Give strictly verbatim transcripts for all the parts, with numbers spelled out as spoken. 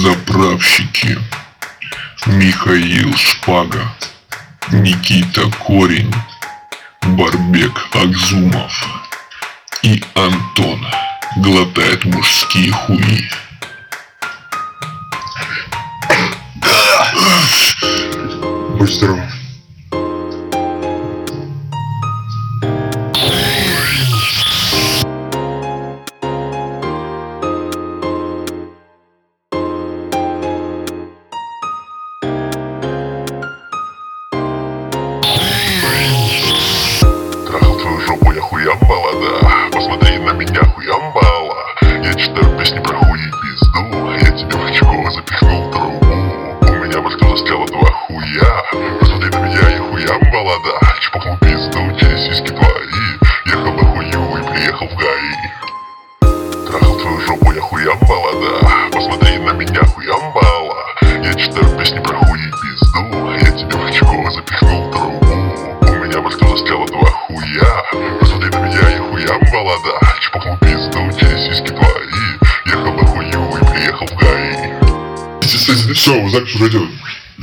Заправщики: Михаил Шпага, Никита Корень, Барбек Акзумов и Антон глотает мужские хуи. Будь здоров. Трахал твою жопу, я хуямбала, да. Посмотри на меня, хуямбала. Я читаю песни про хуй и пизду. Я тебе в очко запихнул трубу. У меня во рту застряло два хуя. Посмотри на меня, я хуямбала, да. Чпокнул пизду через сиськи твои. Ехал на хую и приехал в ГАИ. Трахал твою жопу, я хуямбала, да. Посмотри на меня, хуямбала. Я читаю песни про хуй и пизду. Я тебе в очко запихнул трубу. У меня во рту застряло два хуя. Посмотри на меня, я хуямбала, да. Чпокнул пизду через сиськи твои. Ехал на хую и приехал в ГАИ. Все, запись уже идет.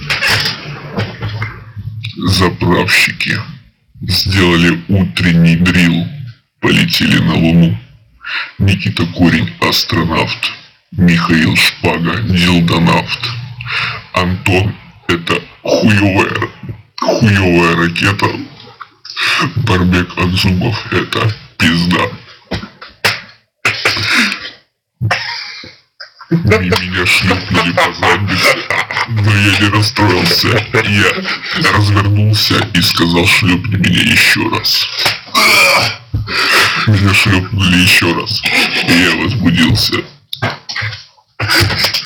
Заправщики сделали утренний дрил, полетели на Луну. Никита Корень — астронавт, Михаил Шпага — дилдонавт, Антон — это хуевая, хуевая ракета, Барбек Акзумов — это пизда. Они меня шлепнули по заднице, но я не расстроился. Я развернулся и сказал: шлепни меня еще раз. Меня шлепнули еще раз, и я возбудился.